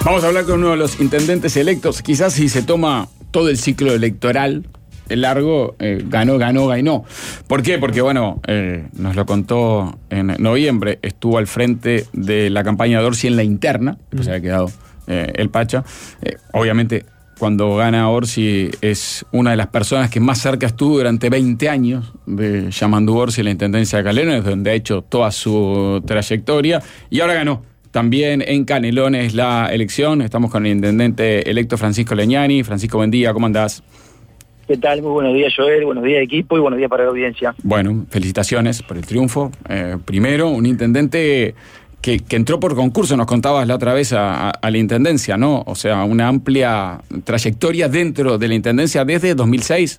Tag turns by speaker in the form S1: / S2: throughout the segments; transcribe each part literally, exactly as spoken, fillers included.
S1: Vamos a hablar con uno de los intendentes electos. Quizás si se toma todo el ciclo electoral el largo, eh, ganó, ganó, ganó. ¿Por qué? Porque, bueno, eh, nos lo contó en noviembre, estuvo al frente de la campaña de Orsi en la interna, pues se había quedado eh, el Pacha. Eh, obviamente, cuando gana Orsi es una de las personas que más cerca estuvo durante veinte años de Yamandú Orsi en la intendencia de Canelones, donde ha hecho toda su trayectoria, y ahora ganó. También en Canelones la elección. Estamos con el intendente electo Francisco Leñani. Francisco, buen día, ¿cómo andás?
S2: ¿Qué tal? Muy buenos días, Joel, buenos días, equipo, y buenos días para la audiencia.
S1: Bueno, felicitaciones por el triunfo. Eh, primero, un intendente que, que entró por concurso, nos contabas la otra vez a, a, a la intendencia, ¿no? O sea, una amplia trayectoria dentro de la intendencia desde dos mil seis.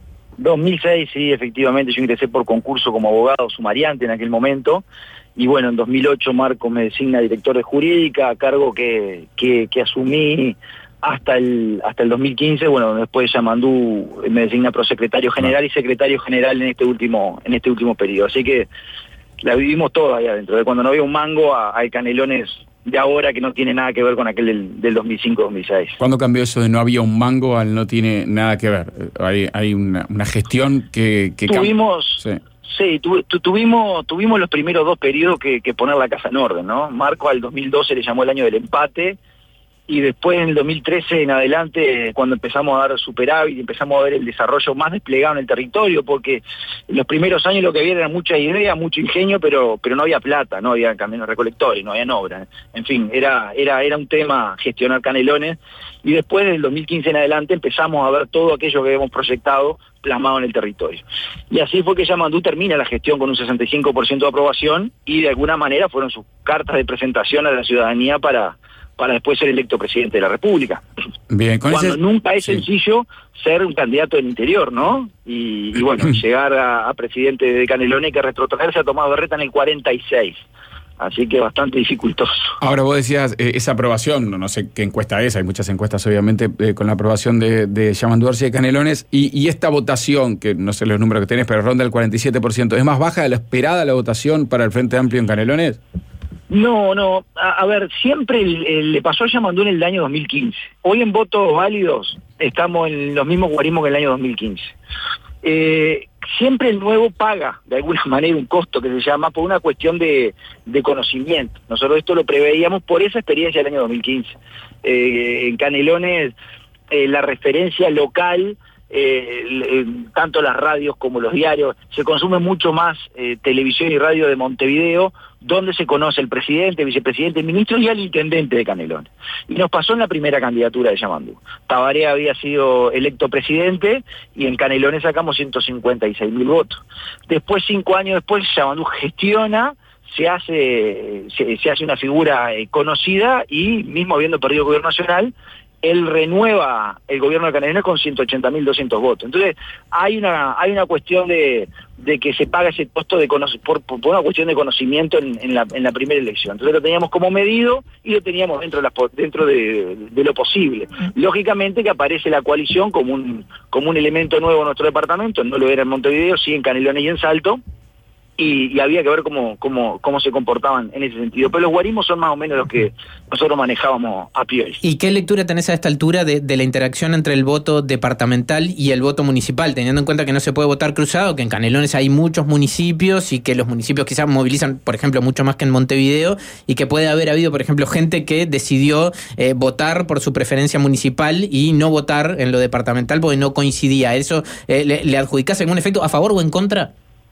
S2: dos mil seis, sí, efectivamente, yo ingresé por concurso como abogado sumariante en aquel momento, y bueno, en dos mil ocho Marco me designa director de jurídica, cargo que, que, que asumí hasta el hasta el dos mil quince, bueno, después Yamandú me designa prosecretario general y secretario general en este último en este último periodo, así que la vivimos toda ahí adentro, de cuando no había un mango a, a Canelones de ahora, que no tiene nada que ver con aquel del, del dos mil cinco dos mil seis.
S1: ¿Cuándo cambió eso de no había un mango al no tiene nada que ver? Hay, hay una, una gestión que... que
S2: Tuvimos...
S1: Sí.
S2: Sí, tu, tu, tuvimos tuvimos los primeros dos periodos que, que poner la casa en orden, ¿no? Marco al dos mil doce le llamó el año del empate, y después en el dos mil trece en adelante, cuando empezamos a dar superávit y empezamos a ver el desarrollo más desplegado en el territorio, porque en los primeros años lo que había era mucha idea, mucho ingenio, pero pero no había plata, no había caminos recolectores, no había obras. En fin, era era era un tema gestionar Canelones, y después del dos mil quince en adelante empezamos a ver todo aquello que habíamos proyectado plasmado en el territorio. Y así fue que Yamandú termina la gestión con un sesenta y cinco por ciento de aprobación, y de alguna manera fueron sus cartas de presentación a la ciudadanía para, para después ser electo presidente de la República.
S1: Bien, con
S2: Cuando
S1: ese...
S2: nunca es
S1: sí.
S2: sencillo ser un candidato del interior, ¿no? Y, y bueno, llegar a, a presidente de Canelones, que retrotraerse a Tomás Berreta en el cuarenta y seis. Así que bastante dificultoso.
S1: Ahora vos decías, eh, esa aprobación, no, no sé qué encuesta es, hay muchas encuestas obviamente, eh, con la aprobación de, de Yamandú Orsi de Canelones, y, y esta votación, que no sé los números que tenés, pero ronda el cuarenta y siete por ciento, ¿es más baja de la esperada la votación para el Frente Amplio en Canelones?
S2: No, no, a, a ver, siempre el, el, le pasó a Yamandú en el año dos mil quince. Hoy en votos válidos estamos en los mismos guarismos que en el año dos mil quince. Eh, siempre el nuevo paga, de alguna manera, un costo que se llama por una cuestión de, de conocimiento. Nosotros esto lo preveíamos por esa experiencia del año dos mil quince. Eh, en Canelones, eh, la referencia local, eh, eh, tanto las radios como los diarios, se consume mucho más eh, televisión y radio de Montevideo, donde se conoce el presidente, vicepresidente, el ministro y al intendente de Canelones. Y nos pasó en la primera candidatura de Yamandú. Tabaré había sido electo presidente y en Canelones sacamos ciento cincuenta y seis mil votos. Después, cinco años después, Yamandú gestiona, se hace, se, se hace una figura eh, conocida, y mismo habiendo perdido el gobierno nacional, él renueva el gobierno de Canelones con ciento ochenta mil doscientos votos. Entonces, hay una hay una cuestión de, de que se paga ese costo de conoc- por, por una cuestión de conocimiento en, en, la, en la primera elección. Entonces lo teníamos como medido y lo teníamos dentro de, la, dentro de, de lo posible. Lógicamente que aparece la coalición como un, como un elemento nuevo en nuestro departamento, no lo era en Montevideo, sí en Canelones y en Salto, Y, y había que ver cómo, cómo, cómo se comportaban en ese sentido. Pero los guarismos son más o menos los que nosotros manejábamos a priori.
S3: ¿Y qué lectura tenés a esta altura de, de la interacción entre el voto departamental y el voto municipal, teniendo en cuenta que no se puede votar cruzado, que en Canelones hay muchos municipios y que los municipios quizás movilizan, por ejemplo, mucho más que en Montevideo, y que puede haber habido, por ejemplo, gente que decidió eh, votar por su preferencia municipal y no votar en lo departamental porque no coincidía? ¿Eso eh, le, le adjudicás algún efecto a favor o en contra?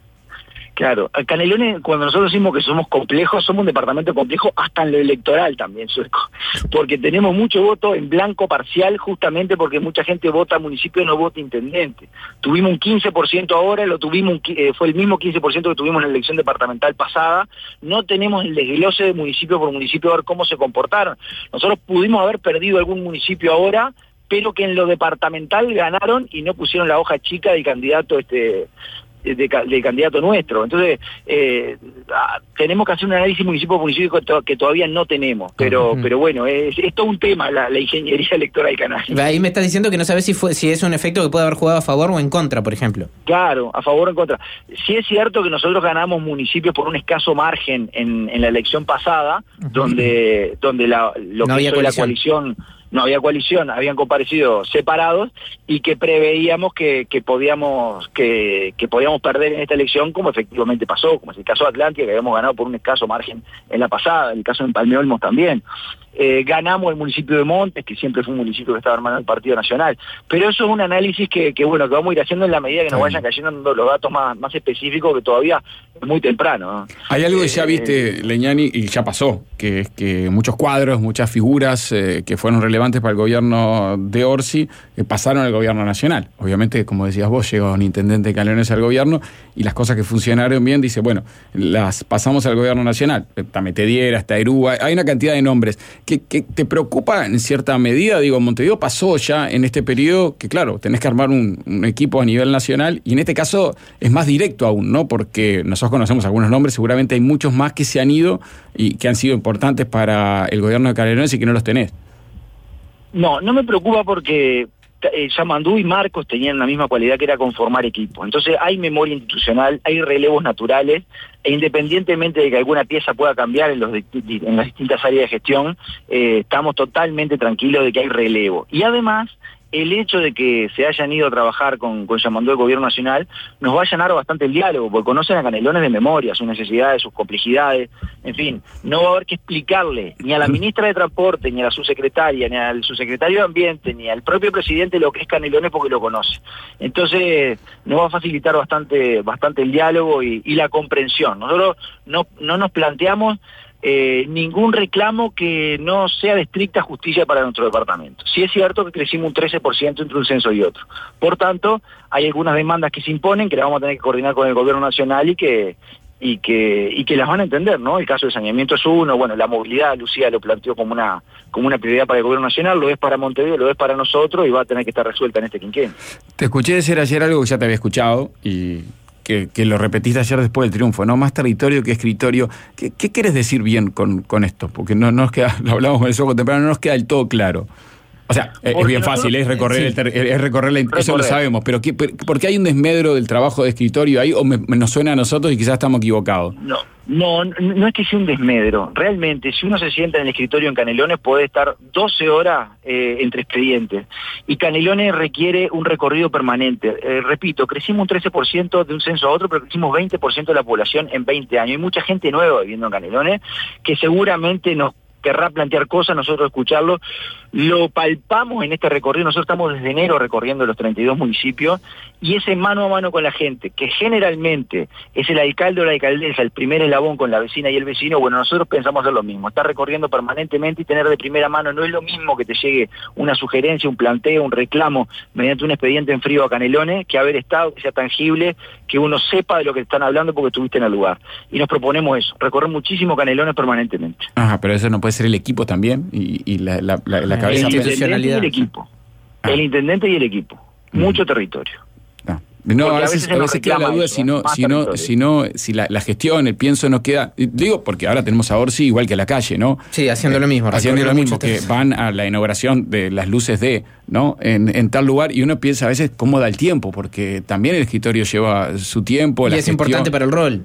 S2: Claro, Canelones, cuando nosotros decimos que somos complejos, somos un departamento complejo hasta en lo electoral también, Sueco, porque tenemos mucho voto en blanco parcial, justamente porque mucha gente vota municipio y no vota intendente. Tuvimos un quince por ciento ahora, lo tuvimos un, eh, fue el mismo quince por ciento que tuvimos en la elección departamental pasada. No tenemos el desglose de municipio por municipio a ver cómo se comportaron. Nosotros pudimos haber perdido algún municipio ahora, pero que en lo departamental ganaron y no pusieron la hoja chica del candidato este de, de candidato nuestro. Entonces, eh, tenemos que hacer un análisis municipio por municipio que, to que todavía no tenemos, pero uh-huh. pero bueno, es, es todo un tema la, la ingeniería electoral canaria.
S3: Ahí me estás diciendo que no sabes si fue si es un efecto que puede haber jugado a favor o en contra, por ejemplo.
S2: Claro, a favor o en contra. Sí es cierto que nosotros ganamos municipios por un escaso margen en, en la elección pasada, uh-huh. donde, donde la, lo
S3: no
S2: que hizo la coalición... no había coalición, habían comparecido separados y que preveíamos que, que podíamos que, que podíamos perder en esta elección, como efectivamente pasó, como es el caso de Atlántida, que habíamos ganado por un escaso margen en la pasada, el caso de Empalme Olmos también. Eh, ganamos el municipio de Montes, que siempre fue un municipio que estaba hermanado del Partido Nacional. Pero eso es un análisis que, que bueno, que vamos a ir haciendo en la medida que nos vayan cayendo los datos más, más específicos, que todavía es muy temprano, ¿no?
S1: Hay algo que ya
S2: eh,
S1: viste, Leñani, y ya pasó, que es que muchos cuadros, muchas figuras eh, que fueron relevantes para el gobierno de Orsi, eh, pasaron al gobierno nacional. Obviamente, como decías vos, llegó un intendente canelones al gobierno y las cosas que funcionaron bien, dice, bueno, las pasamos al gobierno nacional. Tametediera, Tairúa, hay una cantidad de nombres. ¿Qué, qué te preocupa en cierta medida? Digo, Montevideo pasó ya en este periodo que, claro, tenés que armar un, un equipo a nivel nacional y en este caso es más directo aún, ¿no? Porque nosotros conocemos algunos nombres, seguramente hay muchos más que se han ido y que han sido importantes para el gobierno de Canelones y que no los tenés.
S2: No, no me preocupa porque eh, Yamandú y Marcos tenían la misma cualidad que era conformar equipo. Entonces hay memoria institucional, hay relevos naturales, e independientemente de que alguna pieza pueda cambiar en, los, en las distintas áreas de gestión, eh, estamos totalmente tranquilos de que hay relevo. Y además, el hecho de que se hayan ido a trabajar con, con Yamandú del Gobierno Nacional nos va a allanar bastante el diálogo, porque conocen a Canelones de memoria, sus necesidades, sus complejidades, en fin, no va a haber que explicarle ni a la ministra de Transporte, ni a la subsecretaria, ni al subsecretario de Ambiente, ni al propio presidente lo que es Canelones, porque lo conoce. Entonces, nos va a facilitar bastante, bastante el diálogo y, y la comprensión. Nosotros no, no nos planteamos Eh, ningún reclamo que no sea de estricta justicia para nuestro departamento. Sí es cierto que crecimos un trece por ciento entre un censo y otro. Por tanto, hay algunas demandas que se imponen, que las vamos a tener que coordinar con el gobierno nacional y que y que y que las van a entender, ¿no? El caso de saneamiento es uno, bueno, la movilidad, Lucía lo planteó como una como una prioridad para el gobierno nacional, lo es para Montevideo, lo es para nosotros y va a tener que estar resuelta en este quinquenio.
S1: Te escuché decir ayer algo que ya te había escuchado y Que, que lo repetiste ayer después del triunfo, ¿no? Más territorio que escritorio. ¿Qué, qué quieres decir bien con, con esto? Porque no, no nos queda, lo hablamos con el Soco temprano, no nos queda del todo claro. O sea, Porque es bien fácil, es recorrer, sí. el ter, es recorrer la, recorrer. Eso lo sabemos, pero ¿qué, ¿por qué hay un desmedro del trabajo de escritorio ahí? ¿O me, me nos suena a nosotros y quizás estamos equivocados?
S2: No, no, no es que sea un desmedro. Realmente, si uno se sienta en el escritorio en Canelones, puede estar doce horas eh, entre expedientes. Y Canelones requiere un recorrido permanente. Eh, repito, crecimos un trece por ciento de un censo a otro, pero crecimos veinte por ciento de la población en veinte años. Hay mucha gente nueva viviendo en Canelones que seguramente nos querrá plantear cosas, nosotros escucharlo, lo palpamos en este recorrido, nosotros estamos desde enero recorriendo los treinta y dos municipios, y ese mano a mano con la gente, que generalmente es el alcalde o la alcaldesa, el primer eslabón con la vecina y el vecino, bueno, nosotros pensamos hacer lo mismo, estar recorriendo permanentemente y tener de primera mano, no es lo mismo que te llegue una sugerencia, un planteo, un reclamo, mediante un expediente en frío a Canelones, que haber estado, que sea tangible, que uno sepa de lo que están hablando porque estuviste en el lugar. Y nos proponemos eso, recorrer muchísimo Canelones permanentemente.
S1: Ajá, pero eso no puede ser el equipo también y, y la, la, la, la cabeza.
S2: El intendente y el equipo. Ah. El intendente y el equipo. Mucho mm. territorio.
S1: Ah. No, a veces, a veces, a veces queda la duda eso, si no, si no, si no, si la, la gestión, el pienso no queda. Digo, porque ahora tenemos a Orsi igual que a la calle, ¿no?
S3: Sí, haciendo
S1: eh,
S3: lo mismo.
S1: Haciendo lo mismo, que van a la inauguración de las luces de, ¿no? En, en tal lugar, y uno piensa a veces cómo da el tiempo, porque también el escritorio lleva su tiempo.
S3: Y
S1: la
S3: es
S1: gestión.
S3: importante para el rol.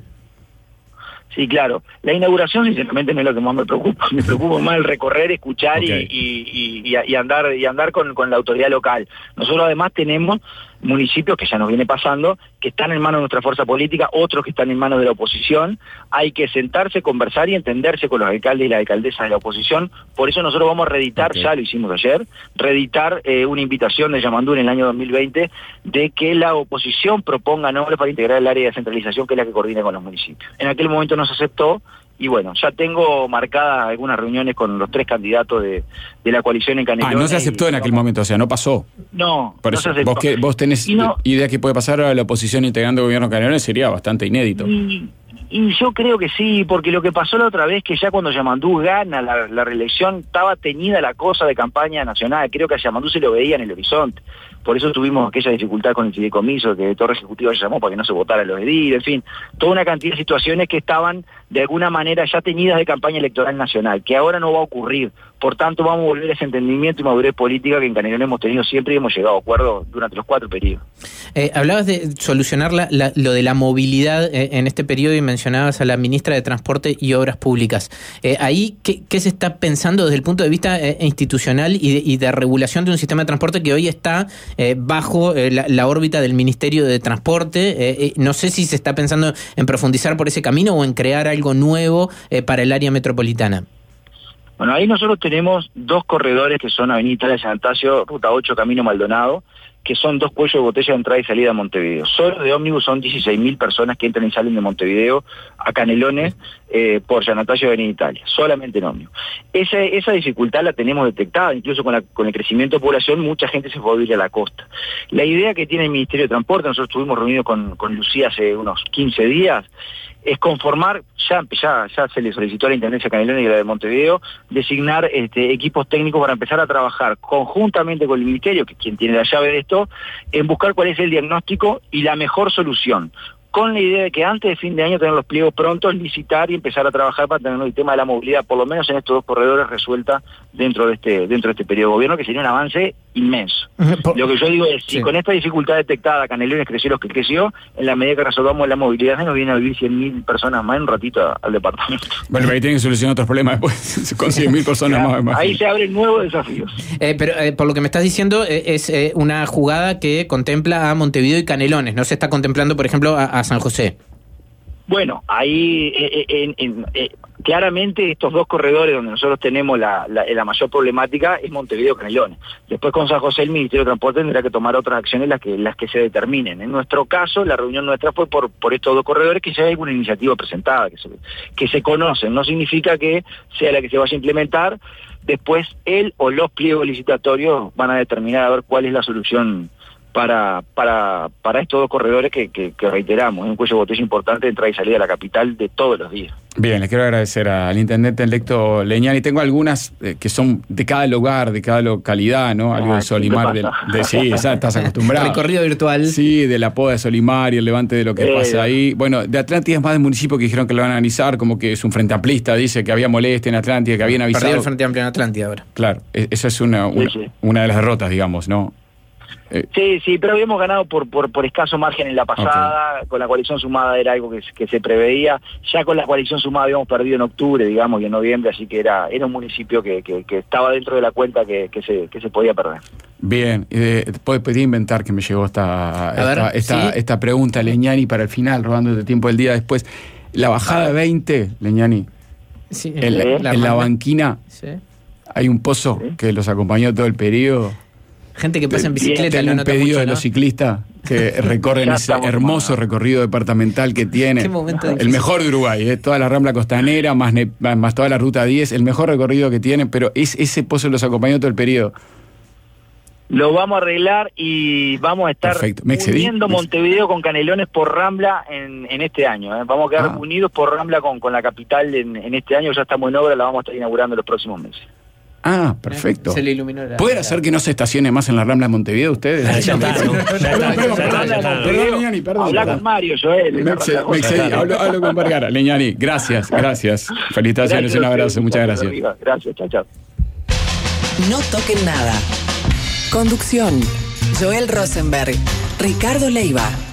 S2: Sí, claro. La inauguración, sinceramente, no es lo que más me preocupa. Me preocupa más el recorrer, escuchar okay. y, y, y, y andar y andar con, con la autoridad local. Nosotros además tenemos municipios, que ya nos viene pasando, que están en manos de nuestra fuerza política, otros que están en manos de la oposición. Hay que sentarse, conversar y entenderse con los alcaldes y las alcaldesas de la oposición. Por eso nosotros vamos a reeditar, okay. ya lo hicimos ayer, reeditar eh, una invitación de Yamandú en el año dos mil veinte de que la oposición proponga nombres para integrar el área de descentralización, que es la que coordina con los municipios. En aquel momento no se aceptó, y bueno, ya tengo marcadas algunas reuniones con los tres candidatos de, de la coalición en Canelones.
S1: Ah, no se aceptó en aquel momento, o sea, no pasó.
S2: No,
S1: Por
S2: no
S1: eso,
S2: se aceptó.
S1: Vos, que, vos tenés no, idea que puede pasar a la oposición integrando el gobierno de Canelones, sería bastante inédito.
S2: Y, y yo creo que sí, porque lo que pasó la otra vez, que ya cuando Yamandú gana la, la reelección, estaba teñida la cosa de campaña nacional. Creo que a Yamandú se lo veía en el horizonte. por eso tuvimos aquella dificultad con el fideicomiso, que Torre Ejecutiva llamó para que no se votara los ediles, en fin, toda una cantidad de situaciones que estaban de alguna manera ya teñidas de campaña electoral nacional, que ahora no va a ocurrir. Por tanto, vamos a volver a ese entendimiento y madurez política que en Canelones hemos tenido siempre y hemos llegado a acuerdos durante los cuatro periodos.
S3: Eh, hablabas de solucionar la, la, lo de la movilidad eh, en este periodo y mencionabas a la ministra de Transporte y Obras Públicas. Eh, ahí, ¿qué, ¿qué se está pensando desde el punto de vista eh, institucional y de, y de regulación de un sistema de transporte que hoy está eh, bajo eh, la, la órbita del Ministerio de Transporte? Eh, eh, no sé si se está pensando en profundizar por ese camino o en crear algo nuevo eh, para el área metropolitana.
S2: Bueno, ahí nosotros tenemos dos corredores que son Avenida Italia San Anastasio, Ruta ocho, Camino Maldonado, que son dos cuellos de botella de entrada y salida a Montevideo. Solo de ómnibus son dieciséis mil personas que entran y salen de Montevideo a Canelones eh, por San Anastasio y Avenida Italia, solamente en ómnibus. Esa, esa dificultad la tenemos detectada, incluso con, la, con el crecimiento de población, mucha gente se fue a vivir a la costa. La idea que tiene el Ministerio de Transporte, nosotros estuvimos reunidos con, con Lucía hace unos quince días, es conformar, ya, ya, ya se le solicitó a la Intendencia de Canelones y a la de Montevideo, designar este, equipos técnicos para empezar a trabajar conjuntamente con el Ministerio, que es quien tiene la llave de esto, en buscar cuál es el diagnóstico y la mejor solución, con la idea de que antes de fin de año tener los pliegos prontos, licitar y empezar a trabajar para tener el tema de la movilidad, por lo menos en estos dos corredores, resuelta dentro de este dentro de este periodo de gobierno, que sería un avance inmenso. Por... Lo que yo digo es, si sí. con esta dificultad detectada Canelones creció lo que creció, en la medida que resolvamos la movilidad, nos viene a vivir cien mil personas más en un ratito a, al departamento.
S1: Bueno, pero ahí tienen que solucionar otros problemas después, con cien mil personas claro, más, más.
S2: Ahí se abren nuevos desafíos.
S3: Eh, pero eh, por lo que me estás diciendo, eh, es eh, una jugada que contempla a Montevideo y Canelones, no se está contemplando, por ejemplo, a, a San José.
S2: Bueno, ahí eh, en, en, eh, claramente estos dos corredores donde nosotros tenemos la, la, la mayor problemática es Montevideo Canelones. Después con San José el Ministerio de Transporte tendrá que tomar otras acciones las que las que se determinen. En nuestro caso, la reunión nuestra fue por, por estos dos corredores que ya hay alguna iniciativa presentada, que se, que se conocen. No significa que sea la que se vaya a implementar. Después él o los pliegos licitatorios van a determinar a ver cuál es la solución para para para estos dos corredores que, que, que reiteramos, es un cuello de botella importante de entrada y salida a la capital de todos los días.
S1: Bien, les quiero agradecer al intendente electo Leñani. Tengo algunas eh, que son de cada lugar, de cada localidad, ¿no? Algo ah, de Solimar, de, de, sí, ya estás acostumbrado.
S3: Recorrido virtual.
S1: Sí, de la poda de Solimar y el levante de lo que eh, pasa ahí. Bueno, de Atlántida es más del municipio que dijeron que lo van a analizar, como que es un frente amplista, dice que había molestia en Atlántida, que habían avisado.
S3: Perdió el Frente Amplio en Atlántida ahora.
S1: Claro, esa es una, una, sí, sí. una de las derrotas, digamos, ¿no?
S2: Sí, sí, pero habíamos ganado por, por, por escaso margen en la pasada, okay. Con la coalición sumada era algo que, que se preveía, ya con la coalición sumada habíamos perdido en octubre, digamos, y en noviembre, así que era, era un municipio que, que, que estaba dentro de la cuenta que, que, se, que se podía perder.
S1: Bien, eh, podía inventar que me llegó esta, esta, ver, esta, ¿sí? esta pregunta, Leñani, para el final, robándote tiempo del día después. La bajada veinte, Leñani,
S3: sí,
S1: en,
S3: la,
S1: en la, la banquina,
S3: sí.
S1: hay un pozo sí. que los acompañó todo el periodo.
S3: Gente que pasa en bicicleta.
S1: Tengo un pedido mucho, de ¿no? los ciclistas que recorren ese hermoso recorrido departamental que tiene. El mejor de Uruguay, ¿eh? Toda la Rambla Costanera, más, ne, más toda la Ruta diez, el mejor recorrido que tiene, pero es, ese pozo los acompañó todo el periodo.
S2: Lo vamos a arreglar y vamos a estar uniendo Montevideo con Canelones por Rambla en, en este año. ¿eh? Vamos a quedar ah. unidos por Rambla con, con la capital en, en este año, ya estamos en obra, la vamos a estar inaugurando en los próximos meses.
S1: Ah, perfecto.
S3: Se le iluminó la...
S1: ¿Puede hacer que no se estacione más en la Rambla de Montevideo ustedes?
S2: Ya está. Habla con Mario, Joel.
S1: Me excedí, hablo, hablo con Vergara. Leñani, gracias, gracias. Felicitaciones, un abrazo, muchas gracias.
S2: Gracias, chao, chao.
S4: No toquen nada. Conducción: Joel Rosenberg, Ricardo Leiva.